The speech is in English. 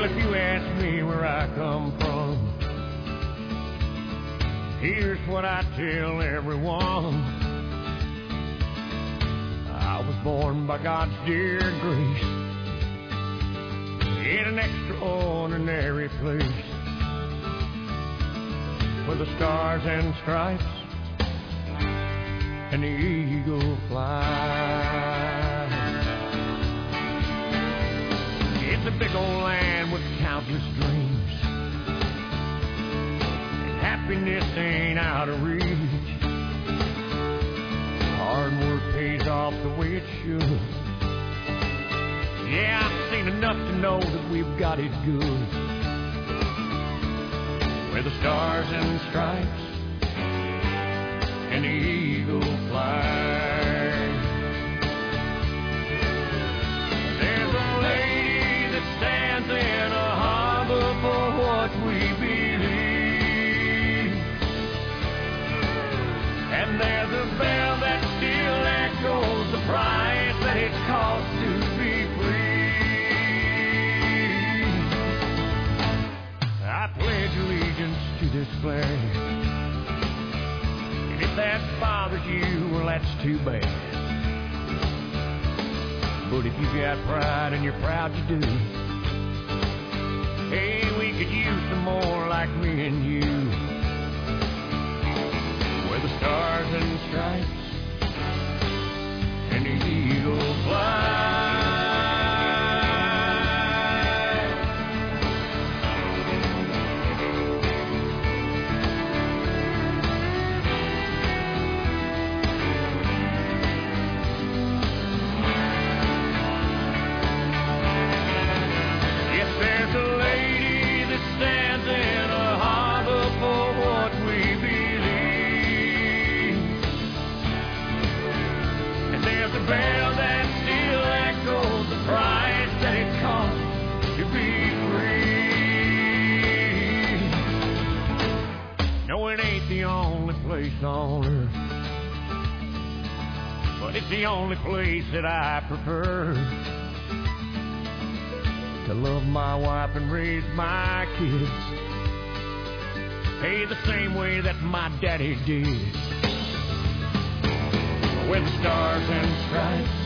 Well, if you ask me where I come from, here's what I tell everyone. I was born by God's dear grace in an extraordinary place where the stars and stripes and the eagle fly. It's a big old land with countless dreams, and happiness ain't out of reach. Hard work pays off the way it should. Yeah, I've seen enough to know that we've got it good, where the stars and stripes and the eagle fly. There's a lady that stands in a harbor for what we believe, and there's a bell that still echoes the price that it costs to be free. I pledge allegiance to this flag. If that bothers you, well, that's too bad. But if you got pride and you're proud you do, hey, we could use some more like me and you, where the stars and stripes and the eagle fly. On earth, but it's the only place that I prefer to love my wife and raise my kids, hey, the same way that my daddy did, where the stars and stripes